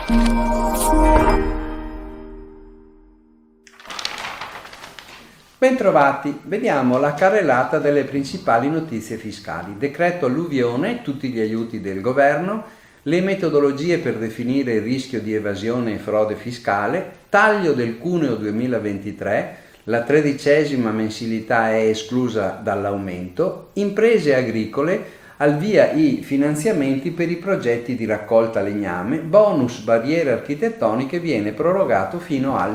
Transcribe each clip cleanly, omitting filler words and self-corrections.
Bentrovati, vediamo la carrellata delle principali notizie fiscali. Decreto alluvione, tutti gli aiuti del governo, le metodologie per definire il rischio di evasione e frode fiscale, taglio del cuneo 2023, la 13ª mensilità è esclusa dall'aumento, imprese agricole, al via i finanziamenti per i progetti di raccolta legname, bonus barriere architettoniche viene prorogato fino al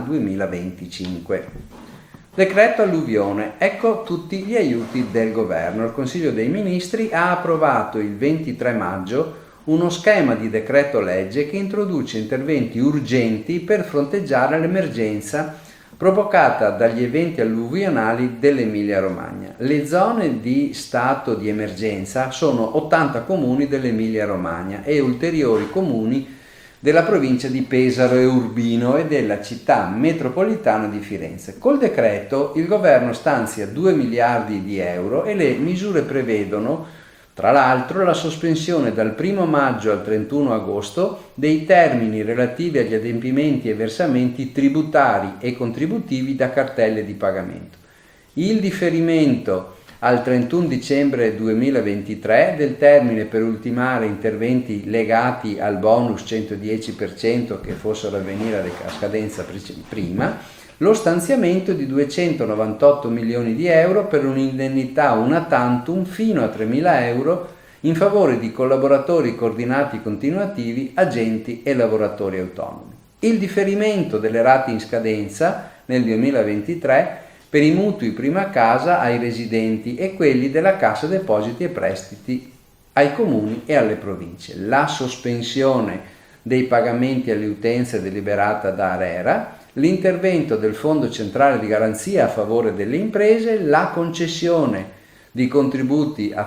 2025. Decreto alluvione, ecco tutti gli aiuti del governo. Il Consiglio dei Ministri ha approvato il 23 maggio uno schema di decreto legge che introduce interventi urgenti per fronteggiare l'emergenza provocata dagli eventi alluvionali dell'Emilia-Romagna. Le zone di stato di emergenza sono 80 comuni dell'Emilia-Romagna e ulteriori comuni della provincia di Pesaro e Urbino e della città metropolitana di Firenze. Col decreto il governo stanzia 2 miliardi di euro e le misure prevedono, tra l'altro, la sospensione dal 1 maggio al 31 agosto dei termini relativi agli adempimenti e versamenti tributari e contributivi da cartelle di pagamento. Il differimento al 31 dicembre 2023 del termine per ultimare interventi legati al bonus 110% che fossero a venire a scadenza prima, lo stanziamento di 298 milioni di euro per un'indennità una tantum fino a 3.000 euro in favore di collaboratori coordinati continuativi, agenti e lavoratori autonomi. Il differimento delle rate in scadenza nel 2023 per i mutui prima casa ai residenti e quelli della Cassa Depositi e Prestiti ai comuni e alle province. La sospensione dei pagamenti alle utenze deliberata da ARERA, l'intervento del Fondo Centrale di Garanzia a favore delle imprese, la concessione di contributi a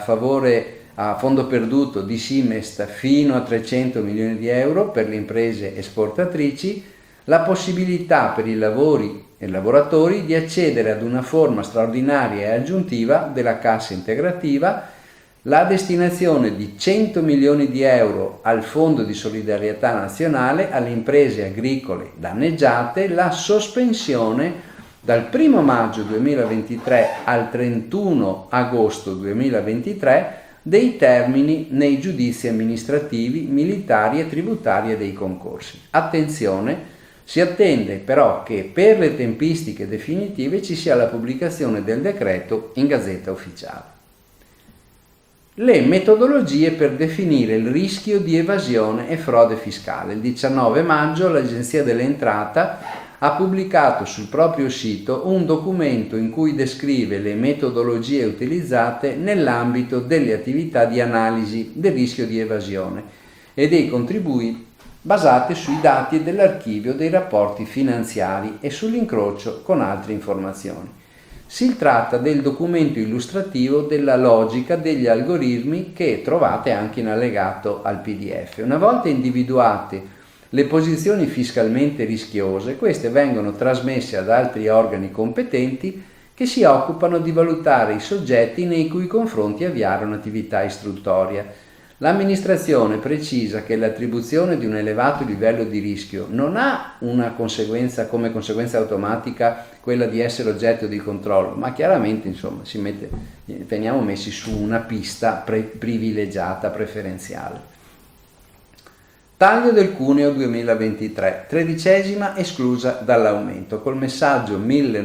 fondo perduto di Simest fino a 300 milioni di euro per le imprese esportatrici, la possibilità per i lavoratori di accedere ad una forma straordinaria e aggiuntiva della cassa integrativa, la destinazione di 100 milioni di euro al Fondo di Solidarietà Nazionale alle imprese agricole danneggiate, la sospensione dal 1 maggio 2023 al 31 agosto 2023 dei termini nei giudizi amministrativi, militari e tributari e dei concorsi. Attenzione! Si attende però che per le tempistiche definitive ci sia la pubblicazione del decreto in Gazzetta Ufficiale. Le metodologie per definire il rischio di evasione e frode fiscale. Il 19 maggio l'Agenzia dell'Entrata ha pubblicato sul proprio sito un documento in cui descrive le metodologie utilizzate nell'ambito delle attività di analisi del rischio di evasione e dei contributi basate sui dati dell'archivio dei rapporti finanziari e sull'incrocio con altre informazioni. Si tratta del documento illustrativo della logica degli algoritmi che trovate anche in allegato al PDF. Una volta individuate le posizioni fiscalmente rischiose, queste vengono trasmesse ad altri organi competenti che si occupano di valutare i soggetti nei cui confronti avviare un'attività istruttoria. L'amministrazione precisa che l'attribuzione di un elevato livello di rischio non ha una conseguenza come conseguenza automatica quella di essere oggetto di controllo, ma chiaramente veniamo messi su una pista privilegiata, preferenziale. Taglio del cuneo 2023, 13ª esclusa dall'aumento. Col messaggio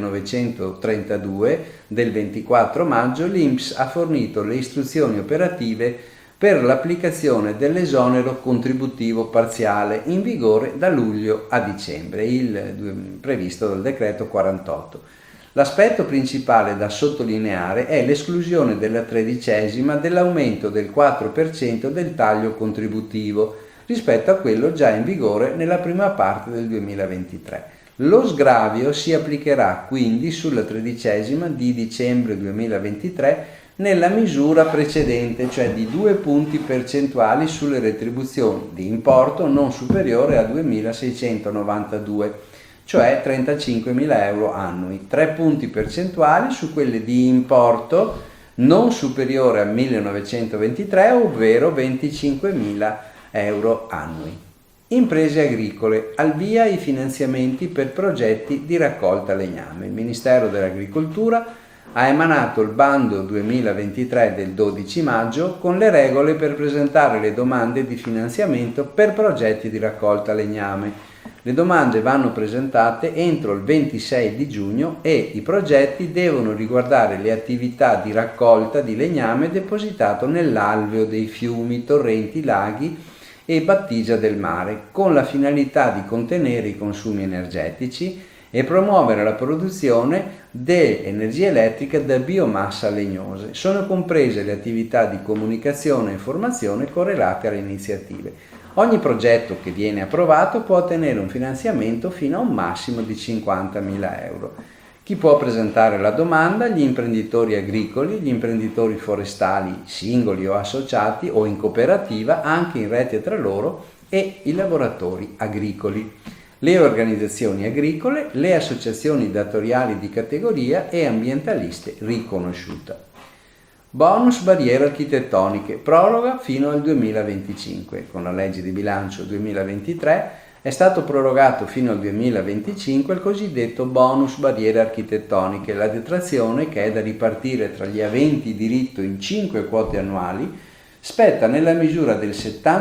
1932 del 24 maggio l'INPS ha fornito le istruzioni operative per l'applicazione dell'esonero contributivo parziale in vigore da luglio a dicembre, previsto dal decreto 48. L'aspetto principale da sottolineare è l'esclusione della 13ª dell'aumento del 4% del taglio contributivo rispetto a quello già in vigore nella prima parte del 2023. Lo sgravio si applicherà quindi sulla 13ª di dicembre 2023 nella misura precedente, cioè di 2 punti percentuali sulle retribuzioni di importo non superiore a 2.692, cioè 35.000 euro annui, 3 punti percentuali su quelle di importo non superiore a 1.923, ovvero 25.000 euro annui. Imprese agricole, al via i finanziamenti per progetti di raccolta legname. Il Ministero dell'Agricoltura ha emanato il bando 2023 del 12 maggio con le regole per presentare le domande di finanziamento per progetti di raccolta legname. Le domande vanno presentate entro il 26 di giugno e i progetti devono riguardare le attività di raccolta di legname depositato nell'alveo dei fiumi, torrenti, laghi e battigia del mare, con la finalità di contenere i consumi energetici e promuovere la produzione di energia elettrica da biomassa legnose. Sono comprese le attività di comunicazione e informazione correlate alle iniziative. Ogni progetto che viene approvato può ottenere un finanziamento fino a un massimo di 50.000 euro. Chi può presentare la domanda? Gli imprenditori agricoli, gli imprenditori forestali singoli o associati o in cooperativa, anche in rete tra loro, e i lavoratori agricoli, le organizzazioni agricole, le associazioni datoriali di categoria e ambientaliste riconosciute. Bonus barriere architettoniche, proroga fino al 2025. Con la legge di bilancio 2023 è stato prorogato fino al 2025 il cosiddetto bonus barriere architettoniche, la detrazione, che è da ripartire tra gli aventi diritto in 5 quote annuali, spetta nella misura del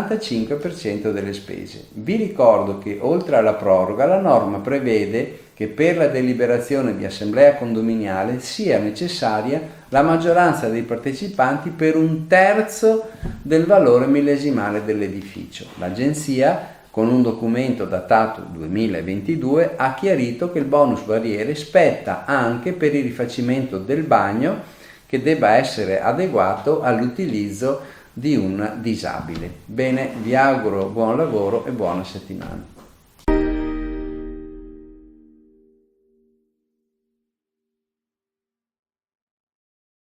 75% delle spese. Vi ricordo che oltre alla proroga la norma prevede che per la deliberazione di assemblea condominiale sia necessaria la maggioranza dei partecipanti per 1/3 del valore millesimale dell'edificio. L'agenzia, con un documento datato 2022, ha chiarito che il bonus barriere spetta anche per il rifacimento del bagno, che debba essere adeguato all'utilizzo di un disabile. Bene, vi auguro buon lavoro e buona settimana.